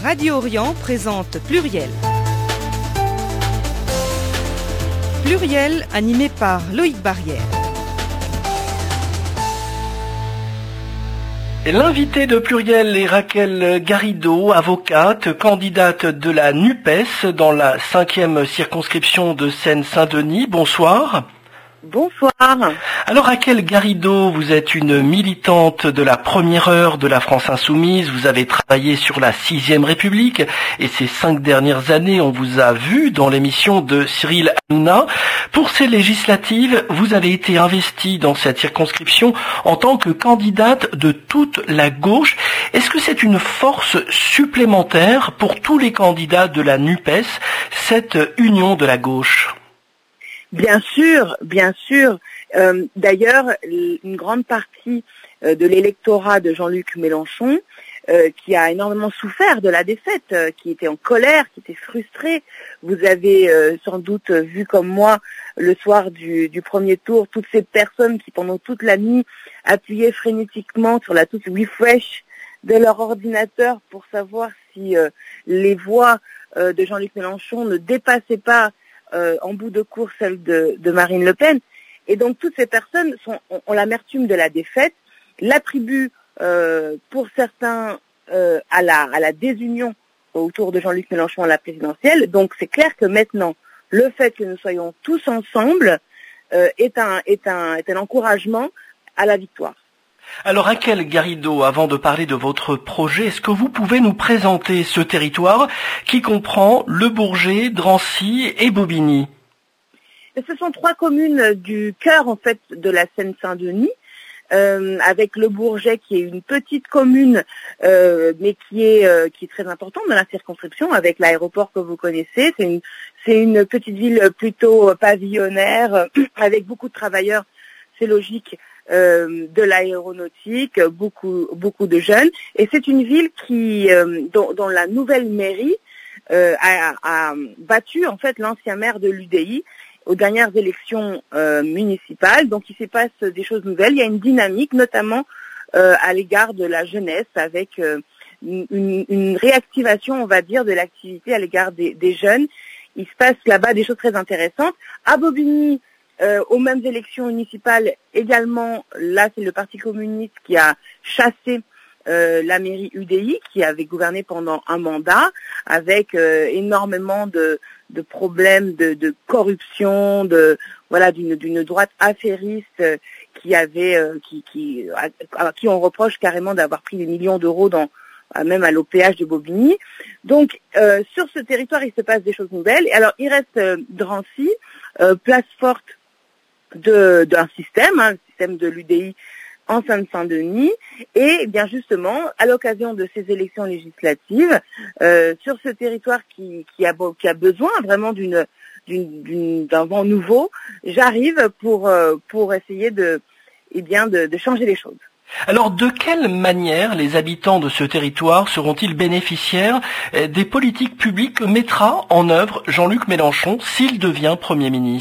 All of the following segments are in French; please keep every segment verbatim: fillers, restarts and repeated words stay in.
Radio Orient présente Pluriel. Pluriel animé par Loïc Barrière. L'invité de Pluriel est Raquel Garrido, avocate, candidate de la NUPES dans la cinquième circonscription de Seine-Saint-Denis. Bonsoir. Bonsoir. Alors Raquel Garrido, vous êtes une militante de la première heure de la France Insoumise. Vous avez travaillé sur la sixième République et ces cinq dernières années, on vous a vu dans l'émission de Cyril Hanouna. Pour ces législatives, vous avez été investie dans cette circonscription en tant que candidate de toute la gauche. Est-ce que c'est une force supplémentaire pour tous les candidats de la NUPES, cette union de la gauche ? Bien sûr, bien sûr. Euh, d'ailleurs, une grande partie euh, de l'électorat de Jean-Luc Mélenchon, euh, qui a énormément souffert de la défaite, euh, qui était en colère, qui était frustré. Vous avez euh, sans doute vu comme moi, le soir du, du premier tour, toutes ces personnes qui, pendant toute la nuit, appuyaient frénétiquement sur la touche refresh de leur ordinateur pour savoir si euh, les voix euh, de Jean-Luc Mélenchon ne dépassaient pas Euh, en bout de course celle de, de Marine Le Pen. Et donc toutes ces personnes sont, ont, ont l'amertume de la défaite, l'attribuent euh, pour certains euh, à, la, à la désunion autour de Jean-Luc Mélenchon à la présidentielle. Donc c'est clair que maintenant, le fait que nous soyons tous ensemble euh, est, un, est, un, est un encouragement à la victoire. Alors Raquel Garrido, avant de parler de votre projet, est-ce que vous pouvez nous présenter ce territoire qui comprend Le Bourget, Drancy et Bobigny ? Et ce sont trois communes du cœur en fait de la Seine-Saint-Denis, euh, avec Le Bourget qui est une petite commune, euh, mais qui est euh, qui est très importante dans la circonscription, avec l'aéroport que vous connaissez. C'est une c'est une petite ville plutôt pavillonnaire, avec beaucoup de travailleurs. C'est logique. Euh, de l'aéronautique, beaucoup beaucoup de jeunes, et c'est une ville qui euh, dont, dont la nouvelle mairie euh, a, a battu en fait l'ancien maire de l'U D I aux dernières élections euh, municipales. Donc il se passe des choses nouvelles. Il y a une dynamique, notamment euh, à l'égard de la jeunesse, avec euh, une, une réactivation, on va dire, de l'activité à l'égard des, des jeunes. Il se passe là-bas des choses très intéressantes. À Bobigny, Euh, aux mêmes élections municipales également, là c'est le Parti communiste qui a chassé euh, la mairie U D I, qui avait gouverné pendant un mandat, avec euh, énormément de, de problèmes de, de corruption, de voilà d'une, d'une droite affairiste euh, qui avait euh, qui, qui à, à qui on reproche carrément d'avoir pris des millions d'euros dans même à l'O P H de Bobigny. Donc euh, sur ce territoire il se passe des choses nouvelles. Et alors il reste euh, Drancy, euh, place forte de d'un système, hein, le système de l'U D I en Seine-Saint-Denis, et eh bien justement à l'occasion de ces élections législatives, euh, sur ce territoire qui, qui a qui a besoin vraiment d'une d'une, d'une d'un vent nouveau, j'arrive pour euh, pour essayer de eh bien de, de changer les choses. Alors de quelle manière les habitants de ce territoire seront-ils bénéficiaires des politiques publiques que mettra en œuvre Jean-Luc Mélenchon s'il devient Premier ministre ?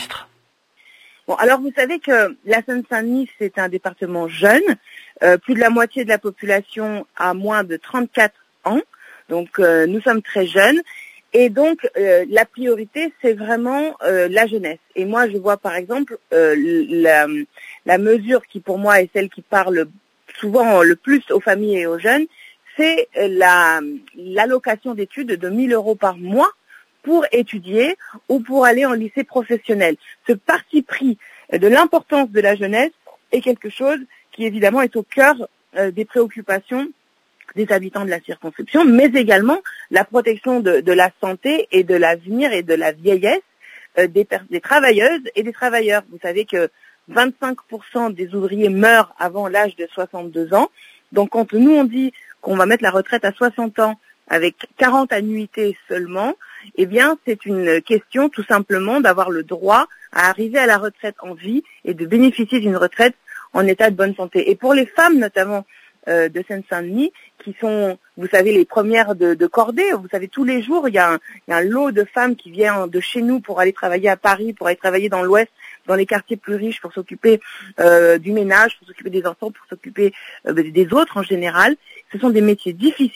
Bon, alors vous savez que la Seine-Saint-Denis, c'est un département jeune. Euh, plus de la moitié de la population a moins de trente-quatre ans. Donc euh, nous sommes très jeunes. Et donc euh, la priorité, c'est vraiment euh, la jeunesse. Et moi, je vois par exemple euh, la, la mesure qui pour moi est celle qui parle souvent le plus aux familles et aux jeunes, c'est la, l'allocation d'études de mille euros par mois pour étudier ou pour aller en lycée professionnel. Ce parti pris de l'importance de la jeunesse est quelque chose qui évidemment est au cœur euh, des préoccupations des habitants de la circonscription, mais également la protection de, de la santé et de l'avenir et de la vieillesse euh, des, des travailleuses et des travailleurs. Vous savez que vingt-cinq pour cent des ouvriers meurent avant l'âge de soixante-deux ans. Donc quand nous on dit qu'on va mettre la retraite à soixante ans avec quarante annuités seulement, eh bien c'est une question tout simplement d'avoir le droit à arriver à la retraite en vie et de bénéficier d'une retraite en état de bonne santé. Et pour les femmes notamment euh, de Seine-Saint-Denis, qui sont, vous savez, les premières de, de cordée, vous savez, tous les jours, il y, a un, il y a un lot de femmes qui viennent de chez nous pour aller travailler à Paris, pour aller travailler dans l'Ouest, dans les quartiers plus riches, pour s'occuper euh, du ménage, pour s'occuper des enfants, pour s'occuper euh, des autres en général. Ce sont des métiers difficiles,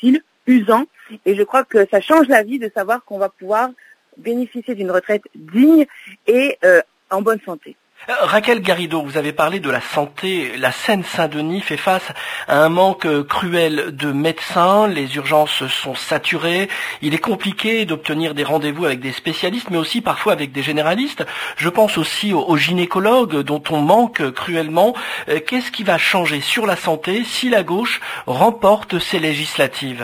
usant. Et je crois que ça change la vie de savoir qu'on va pouvoir bénéficier d'une retraite digne et euh, en bonne santé. Raquel Garrido, vous avez parlé de la santé. La Seine-Saint-Denis fait face à un manque cruel de médecins. Les urgences sont saturées. Il est compliqué d'obtenir des rendez-vous avec des spécialistes, mais aussi parfois avec des généralistes. Je pense aussi aux gynécologues dont on manque cruellement. Qu'est-ce qui va changer sur la santé si la gauche remporte ces législatives ?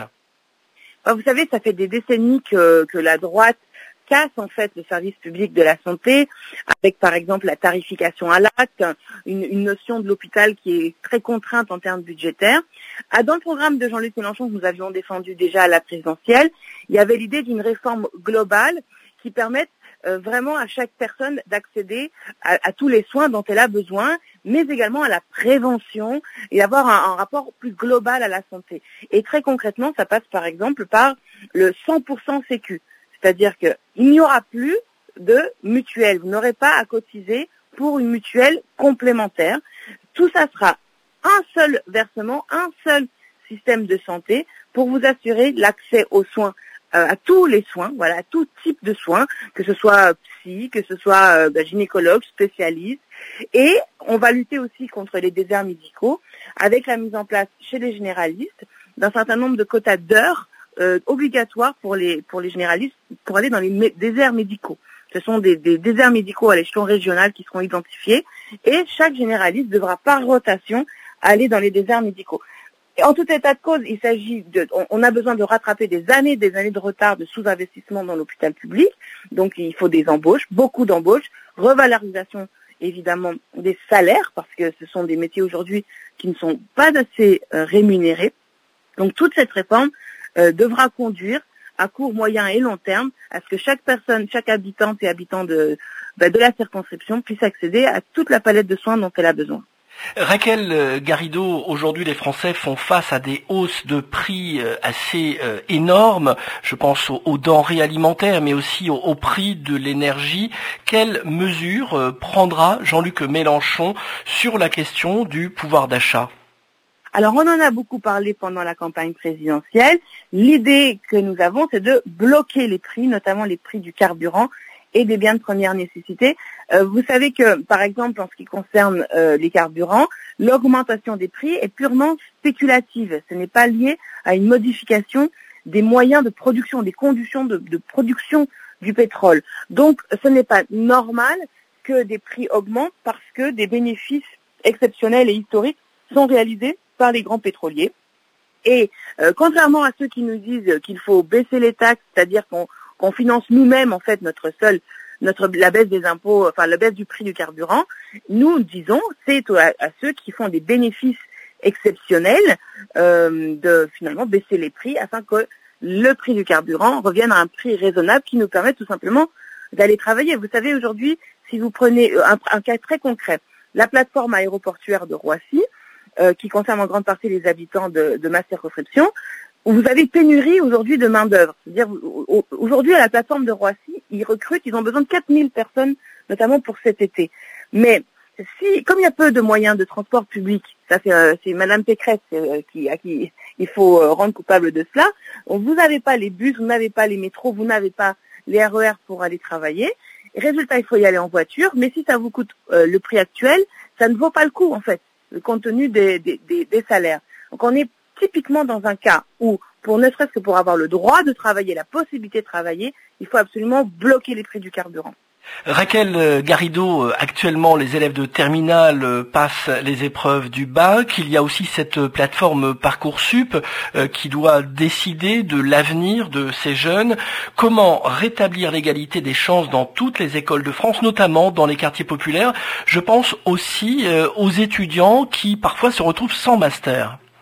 Vous savez, ça fait des décennies que, que la droite casse en fait le service public de la santé, avec par exemple la tarification à l'acte, une, une notion de l'hôpital qui est très contrainte en termes budgétaires. Ah, dans le programme de Jean-Luc Mélenchon que nous avions défendu déjà à la présidentielle, il y avait l'idée d'une réforme globale qui permette euh, vraiment à chaque personne d'accéder à, à tous les soins dont elle a besoin, mais également à la prévention et avoir un, un rapport plus global à la santé. Et très concrètement, ça passe par exemple par le cent pour cent Sécu. C'est-à-dire qu'il n'y aura plus de mutuelle. Vous n'aurez pas à cotiser pour une mutuelle complémentaire. Tout ça sera un seul versement, un seul système de santé pour vous assurer l'accès aux soins, euh, à tous les soins, voilà, à tout type de soins, que ce soit psy, que ce soit euh, gynécologue, spécialiste. Et on va lutter aussi contre les déserts médicaux avec la mise en place chez les généralistes d'un certain nombre de quotas d'heures Euh, obligatoire pour les pour les généralistes pour aller dans les mé- déserts médicaux. Ce sont des, des déserts médicaux à l'échelon régional qui seront identifiés et chaque généraliste devra par rotation aller dans les déserts médicaux. Et en tout état de cause, il s'agit de on, on a besoin de rattraper des années des années de retard de sous-investissement dans l'hôpital public. Donc il faut des embauches, beaucoup d'embauches, revalorisation évidemment des salaires parce que ce sont des métiers aujourd'hui qui ne sont pas assez euh, rémunérés. Donc toute cette réforme Euh, devra conduire à court, moyen et long terme à ce que chaque personne, chaque habitante et habitant de, bah, de la circonscription puisse accéder à toute la palette de soins dont elle a besoin. Raquel Garrido, aujourd'hui les Français font face à des hausses de prix assez euh, énormes. Je pense aux, aux denrées alimentaires, mais aussi au, au prix de l'énergie. Quelles mesures euh, prendra Jean-Luc Mélenchon sur la question du pouvoir d'achat ? Alors, on en a beaucoup parlé pendant la campagne présidentielle. L'idée que nous avons, c'est de bloquer les prix, notamment les prix du carburant et des biens de première nécessité. Euh, vous savez que, par exemple, en ce qui concerne euh, les carburants, l'augmentation des prix est purement spéculative. Ce n'est pas lié à une modification des moyens de production, des conditions de, de production du pétrole. Donc, ce n'est pas normal que des prix augmentent parce que des bénéfices exceptionnels et historiques sont réalisés par les grands pétroliers. Et euh, contrairement à ceux qui nous disent qu'il faut baisser les taxes, c'est-à-dire qu'on, qu'on finance nous-mêmes en fait notre seul, notre la baisse des impôts, enfin la baisse du prix du carburant, nous disons c'est à, à ceux qui font des bénéfices exceptionnels euh, de finalement baisser les prix afin que le prix du carburant revienne à un prix raisonnable qui nous permette tout simplement d'aller travailler. Vous savez aujourd'hui, si vous prenez un, un cas très concret, la plateforme aéroportuaire de Roissy, Euh, qui concerne en grande partie les habitants de, de ma circonscription, où vous avez pénurie aujourd'hui de main-d'œuvre. C'est-à-dire, aujourd'hui, à la plateforme de Roissy, ils recrutent, ils ont besoin de quatre mille personnes, notamment pour cet été. Mais si, comme il y a peu de moyens de transport public, ça c'est, euh, c'est Madame Pécresse euh, qui, à qui il faut euh, rendre coupable de cela, vous n'avez pas les bus, vous n'avez pas les métros, vous n'avez pas les R E R pour aller travailler. Résultat, il faut y aller en voiture, mais si ça vous coûte euh, le prix actuel, ça ne vaut pas le coup, en fait, compte tenu des, des, des, des salaires. Donc on est typiquement dans un cas où, pour ne serait-ce que pour avoir le droit de travailler, la possibilité de travailler, il faut absolument bloquer les prix du carburant. Raquel Garrido, actuellement les élèves de terminale passent les épreuves du bac. Il y a aussi cette plateforme Parcoursup qui doit décider de l'avenir de ces jeunes. Comment rétablir l'égalité des chances dans toutes les écoles de France, notamment dans les quartiers populaires ? Je pense aussi aux étudiants qui parfois se retrouvent sans master.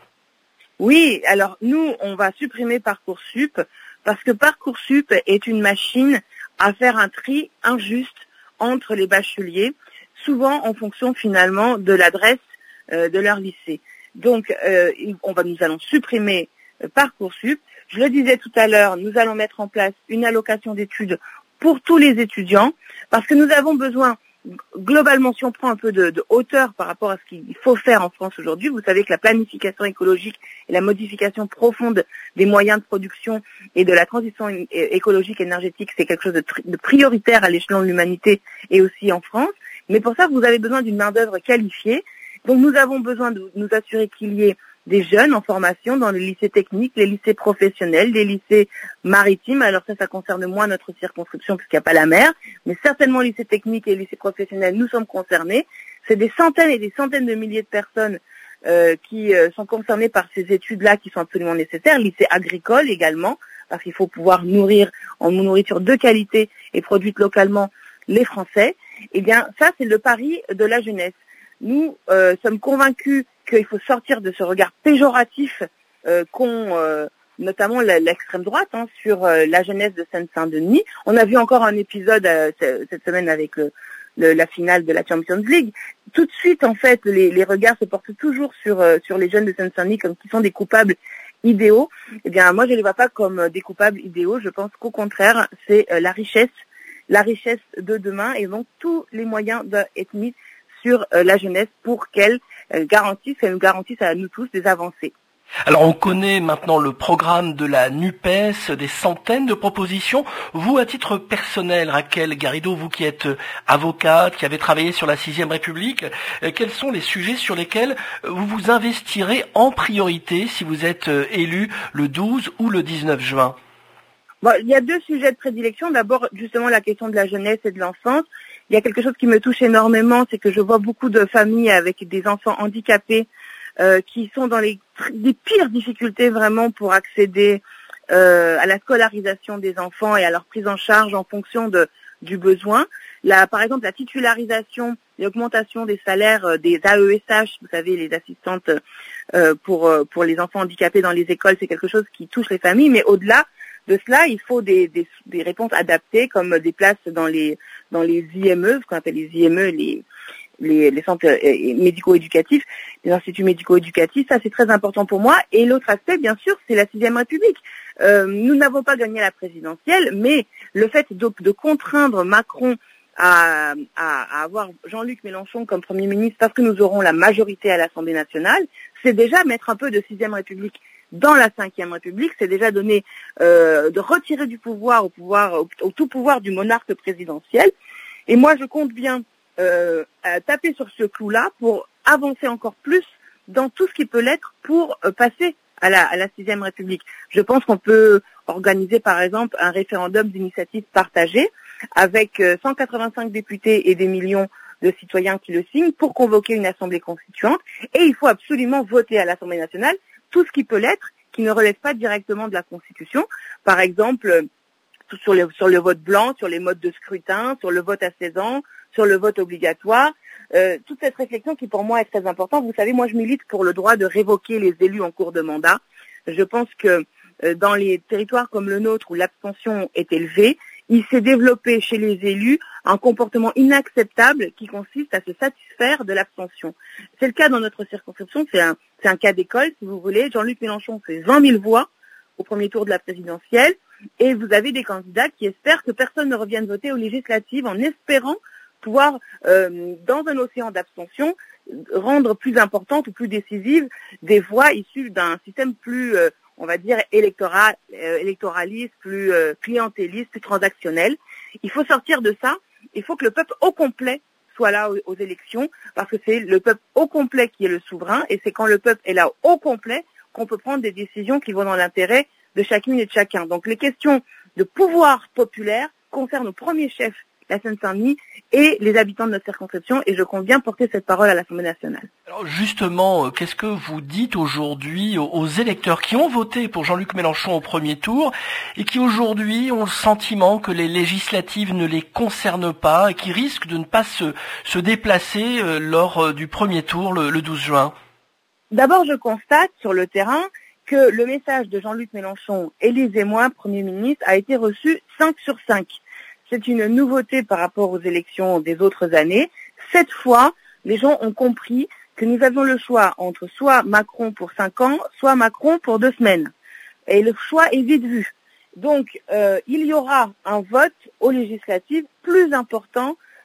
Oui, alors nous, on va supprimer Parcoursup parce que Parcoursup est une machine à faire un tri injuste entre les bacheliers, souvent en fonction finalement de l'adresse euh, de leur lycée. Donc, euh, on va, nous allons supprimer euh, Parcoursup. Je le disais tout à l'heure, nous allons mettre en place une allocation d'études pour tous les étudiants, parce que nous avons besoin globalement, si on prend un peu de, de hauteur par rapport à ce qu'il faut faire en France aujourd'hui, vous savez que la planification écologique et la modification profonde des moyens de production et de la transition écologique énergétique, c'est quelque chose de, de prioritaire à l'échelon de l'humanité et aussi en France. Mais pour ça, vous avez besoin d'une main-d'œuvre qualifiée. Donc nous avons besoin de nous assurer qu'il y ait des jeunes en formation dans les lycées techniques, les lycées professionnels, les lycées maritimes. Alors ça, ça concerne moins notre circonscription puisqu'il n'y a pas la mer, mais certainement les lycées techniques et les lycées professionnels, nous sommes concernés. C'est des centaines et des centaines de milliers de personnes euh, qui euh, sont concernées par ces études-là qui sont absolument nécessaires. Lycée agricole également, parce qu'il faut pouvoir nourrir en nourriture de qualité et produite localement les Français. Eh bien, ça, c'est le pari de la jeunesse. Nous euh, sommes convaincus qu'il faut sortir de ce regard péjoratif euh, qu'ont euh, notamment la, l'extrême droite hein, sur euh, la jeunesse de Seine-Saint-Denis. On a vu encore un épisode euh, cette semaine avec le, le, la finale de la Champions League. Tout de suite, en fait, les, les regards se portent toujours sur, euh, sur les jeunes de Seine-Saint-Denis comme qui sont des coupables idéaux. Eh bien, moi, je ne les vois pas comme des coupables idéaux. Je pense qu'au contraire, c'est euh, la richesse, la richesse de demain, et donc tous les moyens doivent être mis sur euh, la jeunesse pour qu'elle euh, garantisse, qu'elle nous garantisse à nous tous des avancées. Alors on connaît maintenant le programme de la NUPES, des centaines de propositions. Vous, à titre personnel, Raquel Garrido, vous qui êtes avocate, qui avez travaillé sur la sixième République, euh, quels sont les sujets sur lesquels vous vous investirez en priorité si vous êtes euh, élu le douze ou le dix-neuf juin? Bon, il y a deux sujets de prédilection. D'abord, justement, la question de la jeunesse et de l'enfance. Il y a quelque chose qui me touche énormément, c'est que je vois beaucoup de familles avec des enfants handicapés euh, qui sont dans les, les pires difficultés vraiment pour accéder euh, à la scolarisation des enfants et à leur prise en charge en fonction de, du besoin. Là, par exemple, la titularisation et l'augmentation des salaires euh, des A E S H, vous savez, les assistantes euh, pour, euh, pour les enfants handicapés dans les écoles, c'est quelque chose qui touche les familles, mais au-delà de cela, il faut des, des, des réponses adaptées, comme des places dans les dans les I M E, ce qu'on appelle les I M E, les les, les centres médico-éducatifs, les instituts médico-éducatifs. Ça, c'est très important pour moi. Et l'autre aspect, bien sûr, c'est la sixième République. Euh, nous n'avons pas gagné la présidentielle, mais le fait de, de contraindre Macron à, à, à avoir Jean-Luc Mélenchon comme Premier ministre parce que nous aurons la majorité à l'Assemblée nationale, c'est déjà mettre un peu de sixième République dans la cinquième République, c'est déjà donner, euh, de retirer du pouvoir au pouvoir, au, au tout pouvoir du monarque présidentiel. Et moi, je compte bien euh, à taper sur ce clou-là pour avancer encore plus dans tout ce qui peut l'être pour euh, passer à la, à la sixième République. Je pense qu'on peut organiser, par exemple, un référendum d'initiative partagée avec euh, cent quatre-vingt-cinq députés et des millions de citoyens qui le signent pour convoquer une assemblée constituante. Et il faut absolument voter à l'Assemblée nationale tout ce qui peut l'être, qui ne relève pas directement de la Constitution. Par exemple, sur le, sur le vote blanc, sur les modes de scrutin, sur le vote à seize ans, sur le vote obligatoire. Euh, toute cette réflexion qui, pour moi, est très importante. Vous savez, moi, je milite pour le droit de révoquer les élus en cours de mandat. Je pense que euh, dans les territoires comme le nôtre, où l'abstention est élevée, il s'est développé chez les élus un comportement inacceptable qui consiste à se satisfaire de l'abstention. C'est le cas dans notre circonscription, c'est un, c'est un cas d'école, si vous voulez. Jean-Luc Mélenchon fait vingt mille voix au premier tour de la présidentielle, et vous avez des candidats qui espèrent que personne ne revienne voter aux législatives en espérant pouvoir, euh, dans un océan d'abstention, rendre plus importante ou plus décisive des voix issues d'un système plus... Euh, on va dire, électoral, euh, électoraliste, plus euh, clientéliste, plus transactionnel. Il faut sortir de ça. Il faut que le peuple au complet soit là aux, aux élections, parce que c'est le peuple au complet qui est le souverain, et c'est quand le peuple est là au complet qu'on peut prendre des décisions qui vont dans l'intérêt de chacune et de chacun. Donc les questions de pouvoir populaire concernent au premier chef la Seine-Saint-Denis et les habitants de notre circonscription, et je compte bien porter cette parole à l'Assemblée nationale. Alors justement, qu'est-ce que vous dites aujourd'hui aux électeurs qui ont voté pour Jean-Luc Mélenchon au premier tour et qui aujourd'hui ont le sentiment que les législatives ne les concernent pas et qui risquent de ne pas se, se déplacer lors du premier tour le, le douze juin? D'abord, je constate sur le terrain que le message de Jean-Luc Mélenchon, élisez-moi Premier ministre, a été reçu cinq sur cinq. C'est une nouveauté par rapport aux élections des autres années. Cette fois, les gens ont compris que nous avions le choix entre soit Macron pour cinq ans, soit Macron pour deux semaines. Et le choix est vite vu. Donc, euh, il y aura un vote aux législatives plus important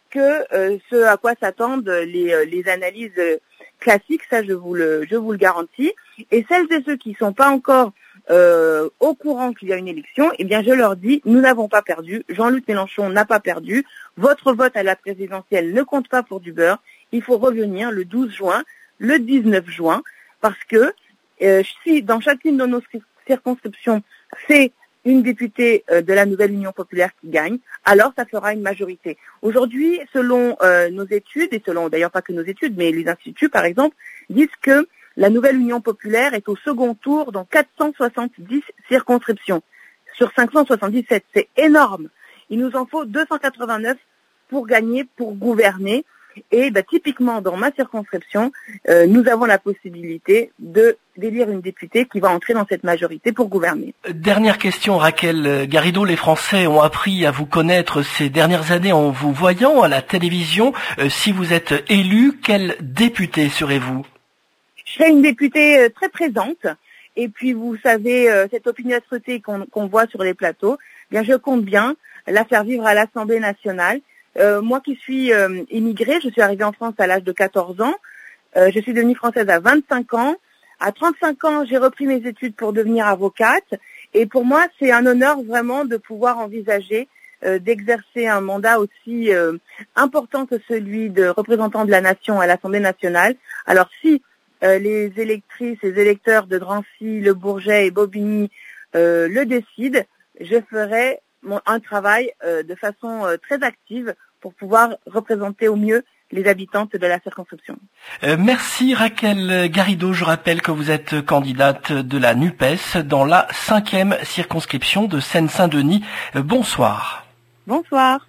que euh, ce à quoi s'attendent les, les analyses classiques, ça je vous le, je vous le garantis. Et celles et ceux qui ne sont pas encore euh, au courant qu'il y a une élection, eh bien je leur dis, nous n'avons pas perdu, Jean-Luc Mélenchon n'a pas perdu, votre vote à la présidentielle ne compte pas pour du beurre, il faut revenir le douze juin, le dix-neuf juin, parce que euh, si dans chacune de nos circonscriptions, c'est une députée euh, de la nouvelle Union populaire qui gagne, alors ça fera une majorité. Aujourd'hui, selon euh, nos études, et selon d'ailleurs pas que nos études, mais les instituts par exemple, disent que la nouvelle Union populaire est au second tour dans quatre cent soixante-dix circonscriptions sur cinq cent soixante-dix-sept. C'est énorme. Il nous en faut deux cent quatre-vingt-neuf pour gagner, pour gouverner. Et bah, typiquement dans ma circonscription, euh, nous avons la possibilité de d'élire une députée qui va entrer dans cette majorité pour gouverner. Dernière question, Raquel Garrido. Les Français ont appris à vous connaître ces dernières années en vous voyant à la télévision. Euh, si vous êtes élu, quel député serez-vous? Je serai une députée euh, très présente. Et puis vous savez, euh, cette opiniâtreté qu'on qu'on voit sur les plateaux, eh bien je compte bien la faire vivre à l'Assemblée nationale. Euh, moi qui suis euh, immigrée, je suis arrivée en France à l'âge de quatorze ans. Euh, je suis devenue française à vingt-cinq ans. À trente-cinq ans, j'ai repris mes études pour devenir avocate. Et pour moi, c'est un honneur vraiment de pouvoir envisager euh, d'exercer un mandat aussi euh, important que celui de représentant de la nation à l'Assemblée nationale. Alors si euh, les électrices et électeurs de Drancy, Le Bourget et Bobigny euh, le décident, je ferai Mon, un travail euh, de façon euh, très active pour pouvoir représenter au mieux les habitantes de la circonscription. Euh, merci Raquel Garrido. Je rappelle que vous êtes candidate de la NUPES dans la cinquième circonscription de Seine-Saint-Denis. Euh, bonsoir. Bonsoir.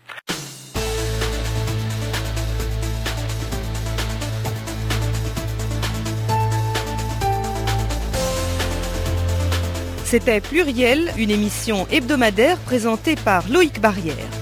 C'était Pluriel, une émission hebdomadaire présentée par Loïc Barrière.